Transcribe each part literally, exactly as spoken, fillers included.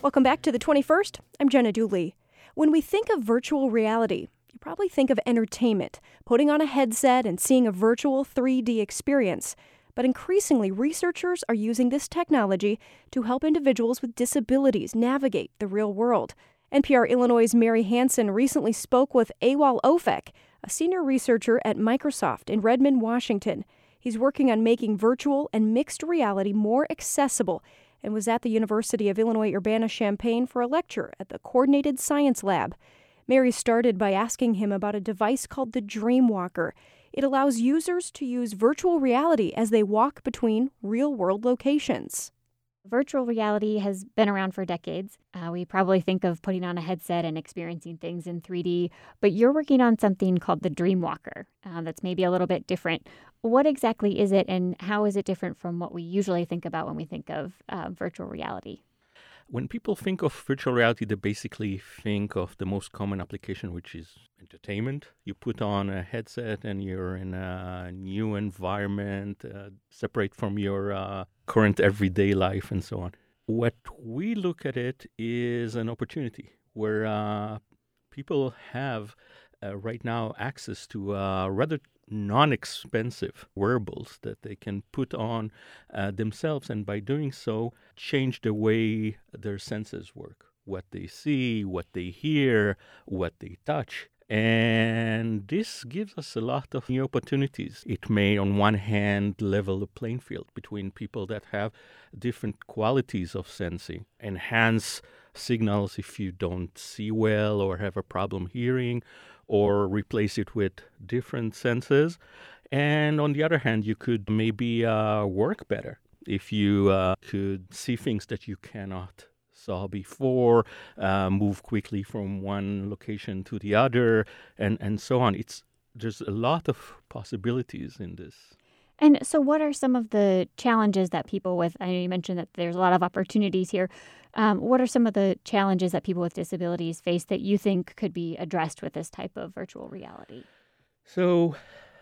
Welcome back to the twenty-first. I'm Jenna Dooley. When we think of virtual reality, you probably think of entertainment, putting on a headset and seeing a virtual three D experience. But increasingly, researchers are using this technology to help individuals with disabilities navigate the real world. N P R Illinois' Mary Hansen recently spoke with Awal Ofek, a senior researcher at Microsoft in Redmond, Washington. He's working on making virtual and mixed reality more accessible and was at the University of Illinois Urbana-Champaign for a lecture at the Coordinated Science Lab. Mary started by asking him about a device called the Dreamwalker. It allows users to use virtual reality as they walk between real-world locations. Virtual reality has been around for decades. Uh, we probably think of putting on a headset and experiencing things in three D, but you're working on something called the Dreamwalker uh, that's maybe a little bit different. What exactly is it, and how is it different from what we usually think about when we think of uh, virtual reality? When people think of virtual reality, they basically think of the most common application, which is entertainment. You put on a headset and you're in a new environment, uh, separate from your uh, current everyday life and so on. What we look at it is an opportunity where uh, people have uh, right now access to uh, rather non-expensive wearables that they can put on uh, themselves, and by doing so, change the way their senses work, what they see, what they hear, what they touch. And this gives us a lot of new opportunities. It may, on one hand, level the playing field between people that have different qualities of sensing, enhance signals if you don't see well or have a problem hearing, or replace it with different senses. And on the other hand, you could maybe uh, work better if you uh, could see things that you cannot saw before, uh, move quickly from one location to the other, and, and so on. It's there's a lot of possibilities in this. And so what are some of the challenges that people with, I know you mentioned that there's a lot of opportunities here. Um, what are some of the challenges that people with disabilities face that you think could be addressed with this type of virtual reality? So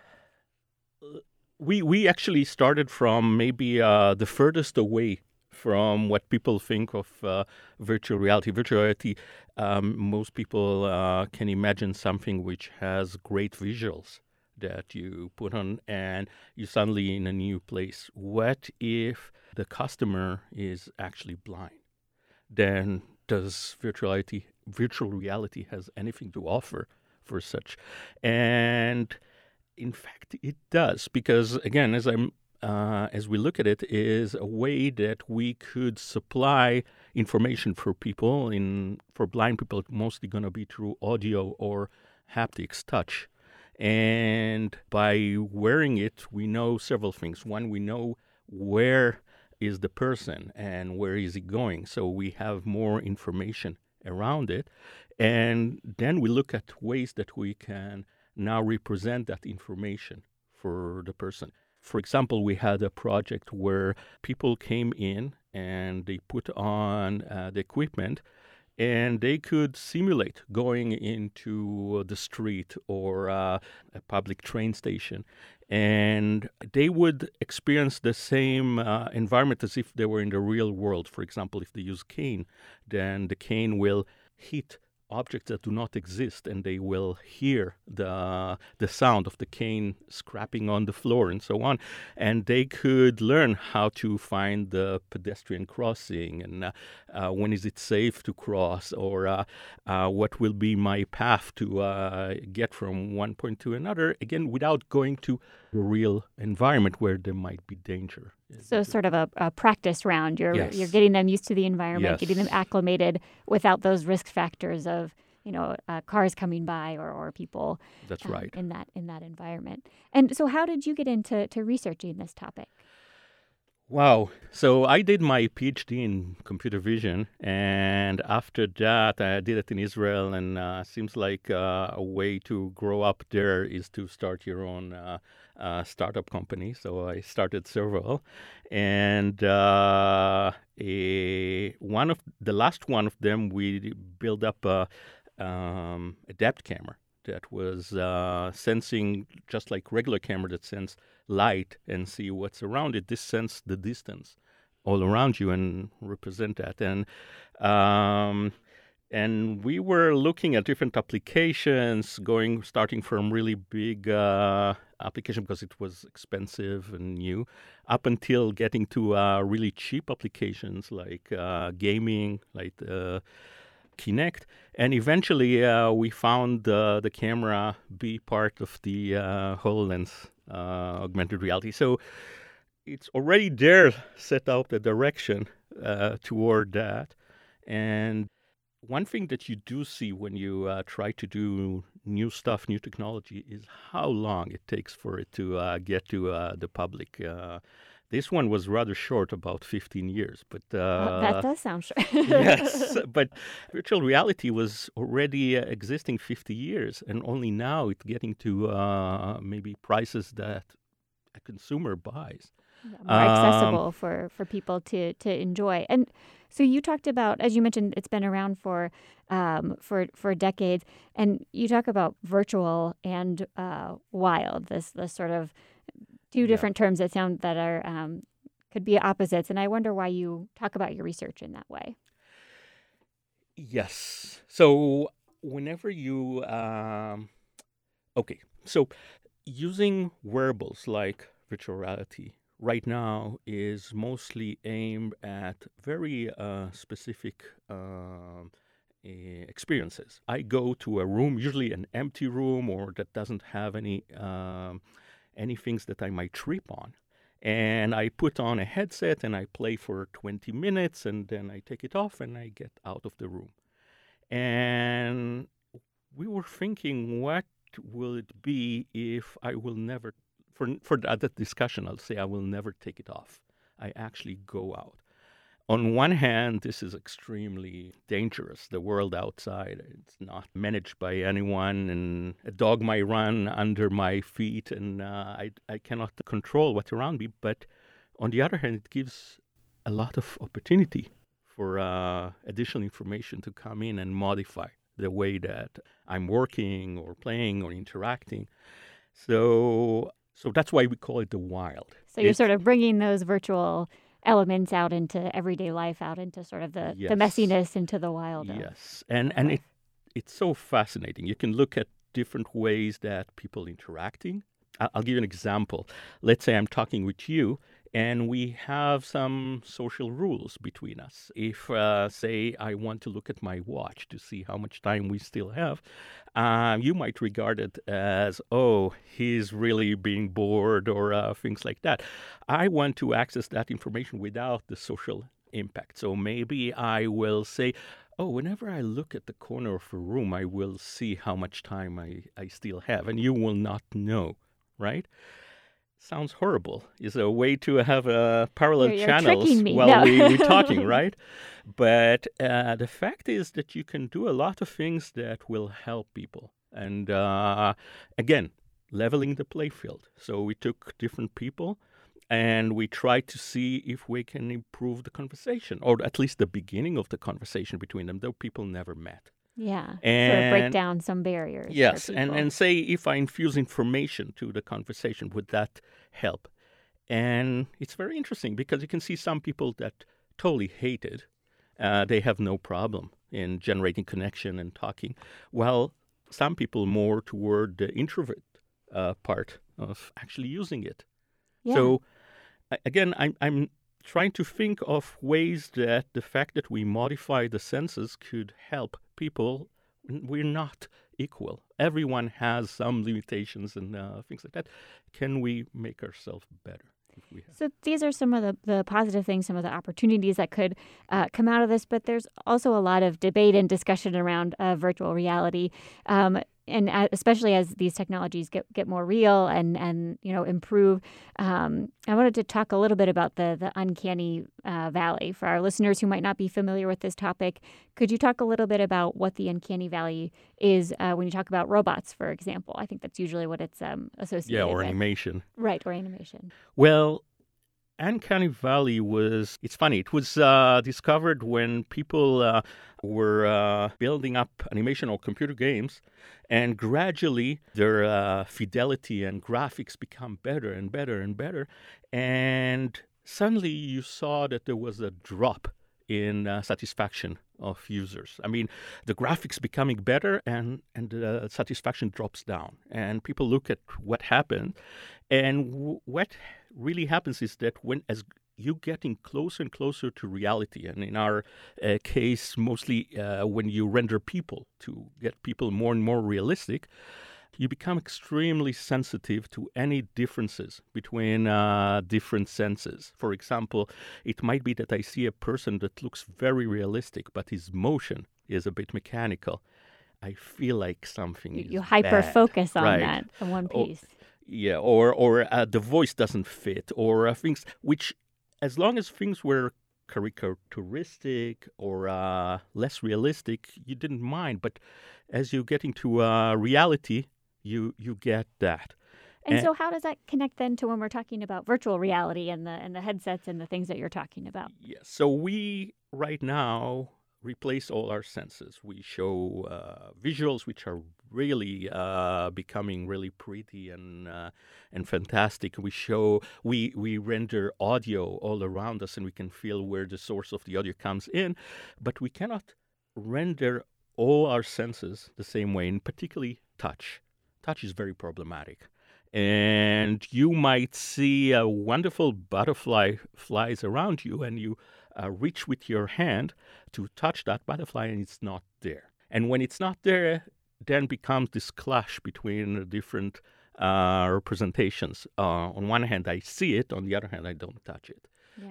we we actually started from maybe uh, the furthest away from what people think of uh, virtual reality. Virtual reality, um, most people uh, can imagine something which has great visuals that you put on and you're suddenly in a new place. What if the customer is actually blind? Then does virtual reality, virtual reality has anything to offer for such? And in fact, it does, because again, as I'm uh, as we look at it, is a way that we could supply information for people. In for blind people, it's mostly going to be through audio or haptics, touch. And by wearing it, we know several things. One, we know where is the person and where is he going. So we have more information around it. And then we look at ways that we can now represent that information for the person. For example, we had a project where people came in and they put on uh, the equipment, and they could simulate going into the street or uh, a public train station. And they would experience the same uh, environment as if they were in the real world. For example, if they use cane, then the cane will hit objects that do not exist, and they will hear the the sound of the cane scraping on the floor and so on. And they could learn how to find the pedestrian crossing, and uh, uh, when is it safe to cross, or uh, uh, what will be my path to uh, get from one point to another, again, without going to the real environment where there might be danger. So sort of a, a practice round. You're Yes. you're getting them used to the environment, Yes. getting them acclimated without those risk factors of, you know, uh, cars coming by or, or people That's um, right. in that in that environment. And so how did you get into to researching this topic? Wow. So I did my PhD in computer vision, and after that, I did it in Israel, and uh, seems like uh, a way to grow up there is to start your own uh, uh, startup company. So I started Servo, and uh, a, one of the last one of them, we built up a, um, a depth camera that was uh, sensing just like regular camera that sense light and see what's around it. This sense the distance all around you and represent that. And um, and we were looking at different applications, going starting from really big uh, application because it was expensive and new, up until getting to uh, really cheap applications like uh, gaming, like uh, Kinect, and eventually uh, we found uh, the camera be part of the uh, HoloLens uh, augmented reality. So it's already there, set out the direction uh, toward that. And one thing that you do see when you uh, try to do new stuff, new technology, is how long it takes for it to uh, get to uh, the public. Uh, This one was rather short, about fifteen years. But uh, uh, that does sound short. yes, but virtual reality was already uh, existing fifty years, and only now it's getting to uh, maybe prices that a consumer buys. Yeah, more um, accessible for, for people to, to enjoy. And so you talked about, as you mentioned, it's been around for um, for for decades, and you talk about virtual and uh, wild. This this sort of two different yeah. terms that sound that are um, could be opposites, and I wonder why you talk about your research in that way. Yes. So whenever you um, okay, so using wearables like virtual reality right now is mostly aimed at very uh, specific uh, experiences. I go to a room, usually an empty room, or that doesn't have any. Um, any things that I might trip on. And I put on a headset and I play for twenty minutes and then I take it off and I get out of the room. And we were thinking, what will it be if I will never, for, for that discussion, I'll say I will never take it off. I actually go out. On one hand, this is extremely dangerous. The world outside, it's not managed by anyone, and a dog might run under my feet, and uh, I, I cannot control what's around me. But on the other hand, it gives a lot of opportunity for uh, additional information to come in and modify the way that I'm working or playing or interacting. So, so that's why we call it the wild. So you're it's, sort of bringing those virtual elements out into everyday life, out into sort of the, yes. the messiness, into the wild. Yes, and and it it's so fascinating. You can look at different ways that people interacting. I'll, I'll give you an example. Let's say I'm talking with you, and we have some social rules between us. If, uh, say, I want to look at my watch to see how much time we still have, uh, you might regard it as, oh, he's really being bored or uh, things like that. I want to access that information without the social impact. So maybe I will say, oh, whenever I look at the corner of a room, I will see how much time I, I still have, and you will not know, right? Sounds horrible. Is a way to have uh, parallel you're, you're channels me. while no. we, we're talking, right? But uh, the fact is that you can do a lot of things that will help people. And uh, again, leveling the play field. So we took different people and we tried to see if we can improve the conversation, or at least the beginning of the conversation between them, though people never met. Yeah, and sort of break down some barriers. Yes, for and, and say if I infuse information to the conversation, would that help? And it's very interesting because you can see some people that totally hate it. Uh, they have no problem in generating connection and talking, while some people more toward the introvert uh, part of actually using it. Yeah. So again, I'm, I'm trying to think of ways that the fact that we modify the senses could help people. We're not equal. Everyone has some limitations and uh, things like that. Can we make ourselves better? If we have? So these are some of the, the positive things, some of the opportunities that could uh, come out of this, but there's also a lot of debate and discussion around uh, virtual reality. Um, And especially as these technologies get, get more real and, and you know improve, um, I wanted to talk a little bit about the the uncanny uh, valley for our listeners who might not be familiar with this topic. Could you talk a little bit about what the uncanny valley is uh, when you talk about robots, for example? I think that's usually what it's um, associated Yeah, or with. animation. Right, or animation. Well, Uncanny Valley was, it's funny, it was uh, discovered when people uh, were uh, building up animation or computer games, and gradually their uh, fidelity and graphics become better and better and better. And suddenly you saw that there was a drop in uh, satisfaction of users. I mean, the graphics becoming better and, and the satisfaction drops down. And people look at what happened. And w- what really happens is that when as you getting closer and closer to reality, and in our uh, case, mostly uh, when you render people to get people more and more realistic, you become extremely sensitive to any differences between uh, different senses. For example, it might be that I see a person that looks very realistic, but his motion is a bit mechanical. I feel like something You, is you hyper bad. focus on Right. that in one Oh, piece. Yeah, or or uh, the voice doesn't fit, or uh, things which, as long as things were caricaturistic or uh, less realistic, you didn't mind. But as you get into uh, reality, you you get that. And And- so, how does that connect then to when we're talking about virtual reality and the and the headsets and the things that you're talking about? Yes. So we right now replace all our senses. We show uh, visuals which are really uh, becoming really pretty and uh, and fantastic. We show we we render audio all around us, and we can feel where the source of the audio comes in, but we cannot render all our senses the same way, and particularly touch. Touch is very problematic. And you might see a wonderful butterfly flies around you, and you uh, reach with your hand to touch that butterfly, and it's not there. And when it's not there, then becomes this clash between the different uh, representations. Uh, on one hand, I see it. On the other hand, I don't touch it. Yeah.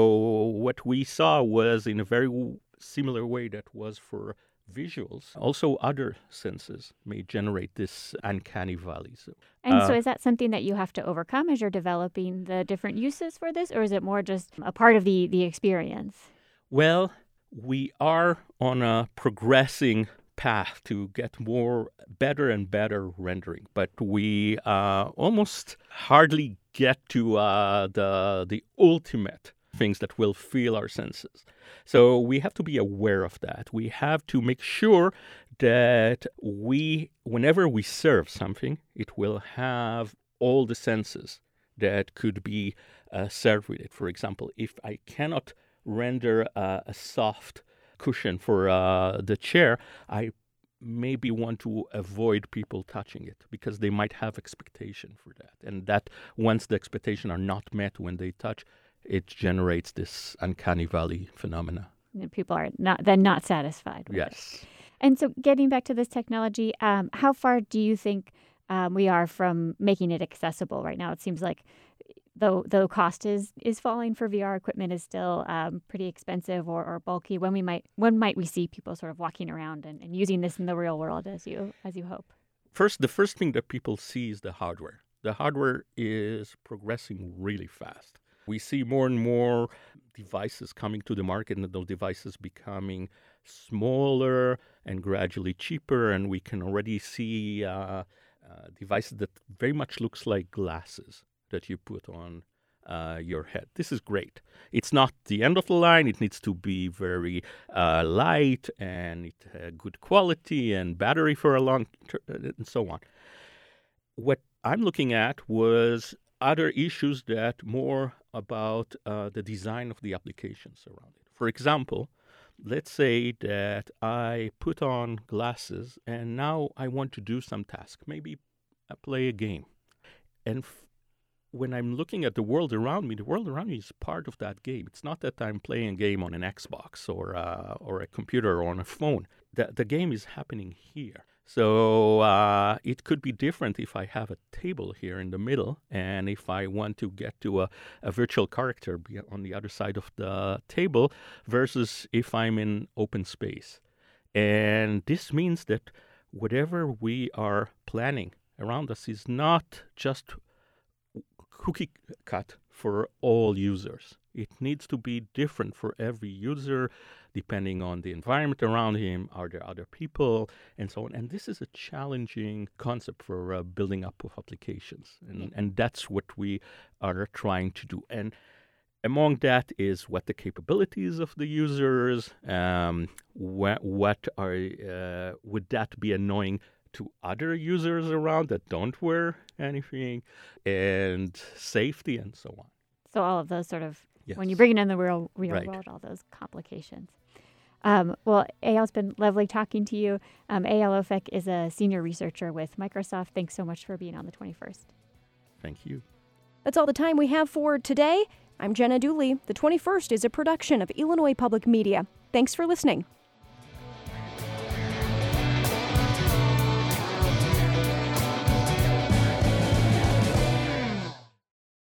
So what we saw was in a very w- similar way that was for visuals. Also, other senses may generate this uncanny valley. So, And so, uh, is that something that you have to overcome as you're developing the different uses for this, or is it more just a part of the the experience? well, we are on a progressing path to get more better and better rendering, but we uh, almost hardly get to uh, the the ultimate things that will feel our senses. So we have to be aware of that. We have to make sure that we, whenever we serve something, it will have all the senses that could be uh, served with it. For example, if I cannot render uh, a soft cushion for uh, the chair, I maybe want to avoid people touching it because they might have expectation for that. And that once the expectation are not met when they touch, it generates this uncanny valley phenomena. You know, people are not then not satisfied with it. Yes. And so, getting back to this technology, um, how far do you think um, we are from making it accessible right now? It seems like though though cost is is falling for V R equipment is still um, pretty expensive or, or bulky. When we might when might we see people sort of walking around and, and using this in the real world as you as you hope? First, the first thing that people see is the hardware. The hardware is progressing really fast. We see more and more devices coming to the market, and those devices becoming smaller and gradually cheaper. And we can already see uh, uh, devices that very much looks like glasses that you put on uh, your head. This is great. It's not the end of the line. It needs to be very uh, light and it uh, good quality and battery for a long ter- and so on. What I'm looking at was other issues that more about uh, the design of the applications around it. For example, let's say that I put on glasses and now I want to do some task, maybe I play a game. And f- when I'm looking at the world around me, the world around me is part of that game. It's not that I'm playing a game on an Xbox or uh, or a computer or on a phone. The, the game is happening here. So uh, it could be different if I have a table here in the middle, and if I want to get to a, a virtual character be on the other side of the table, versus if I'm in open space. And this means that whatever we are planning around us is not just cookie cut for all users. It needs to be different for every user, depending on the environment around him. Are there other people, and so on? And this is a challenging concept for uh, building up of applications, and Yeah. and that's what we are trying to do. And among that is what the capabilities of the users. Um, wh- what are uh, would that be annoying to other users around that don't wear anything, and safety and so on. So all of those sort of, Yes. when you bring it in the real, real Right. world, all those complications. Um, well, Eyal, it's been lovely talking to you. Um, Eyal Ofek is a senior researcher with Microsoft. Thanks so much for being on the twenty-first. Thank you. That's all the time we have for today. I'm Jenna Dooley. The twenty-first is a production of Illinois Public Media. Thanks for listening.